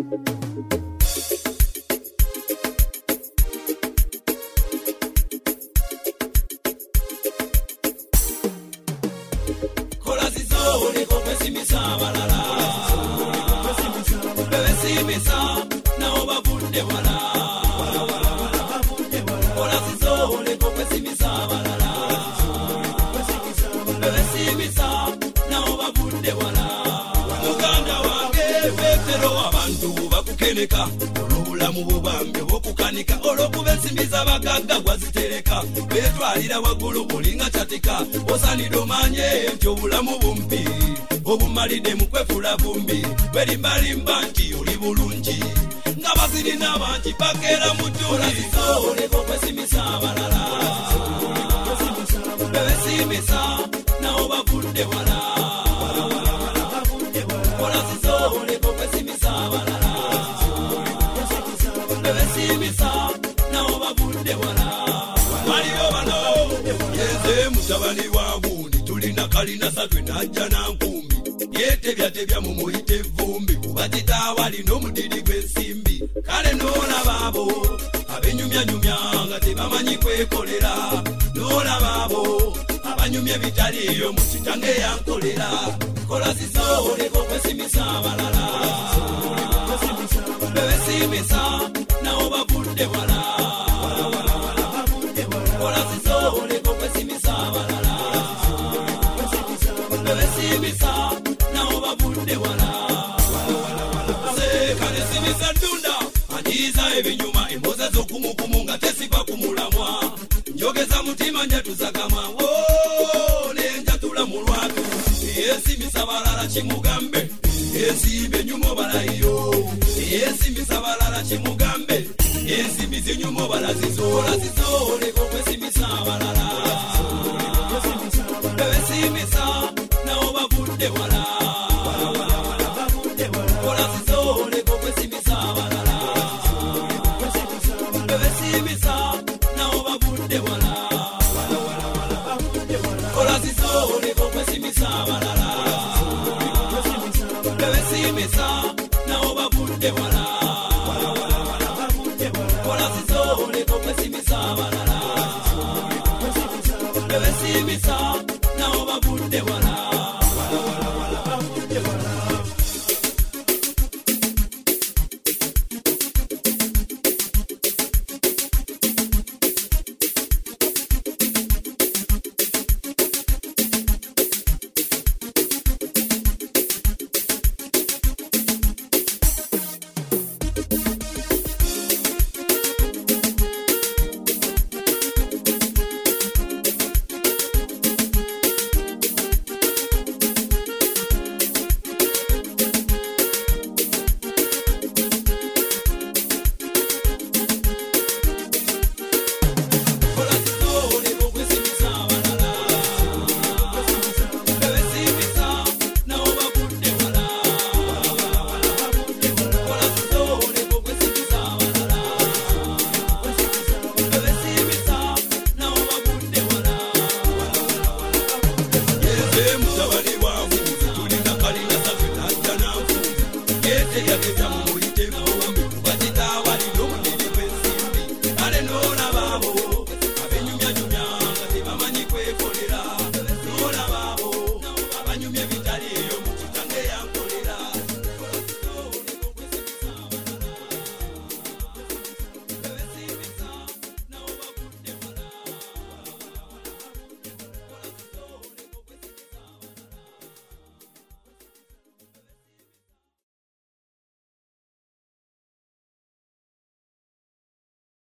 Kola zizole kokwesimisa balala bebesimisa nao bavudde wala kola zizole kokwesimisa balala bebesimisa nao bavudde wala muganda wange Petero abantu bakukeneka olw'obulamu bubambi obwokukanika olw'okuba ensimbi z'abagagga gwazitereka betwalira waggulu bulinga kyatika osaanidde omanye nti obulamu bumpi obumalidde mu kwefula bumbi werimbalimba nti oli bulungi nga bazirina bangi bakeera mu ddulizoleko kwesimisa abalala bebesimisa nao bavudde wala olazizoleko kwesimisa abalala bebesimisa nao bavudde wala waliyo bano yeze mutabani wa bundi tulina kalina satwe najja nankumbi yetebyatebya mu muyite evvumbi kuba kitawali n'omudidi gw'ensimbi kale n'olaba abo abenyumyanyumya nga tebamanyi kwekolera n'olaba abo abanyumya ebitaliiyo mu kitange yankolera kola zizoleko kwesimisa abalala bebesimisa nao bavudde wala kola zizoleko kwesimisa abalala bebesimisa nao bavudde wala sekale simisa ddunda andiiza ebinyuma emboza z'okumukumu nga tesiba kumulamwa njogeza mutima njatuzagama nenjatula mu lwatu yesimisa balala kimugambe yesimbe nyumo balayo yesimisa balala kimugambe yesimbi zinyumo balazizola zizoleko kwesimisa abalala bebesimisa nao bavudde wala kola zizoleko kwesimisa abalala bebesimisa nao bavudde wala kola zizoleko kwesimisa abalala bebesimisa nao bavudde wala kola zizoleko kwesimisa abalala bebesimisa nao bavudde wala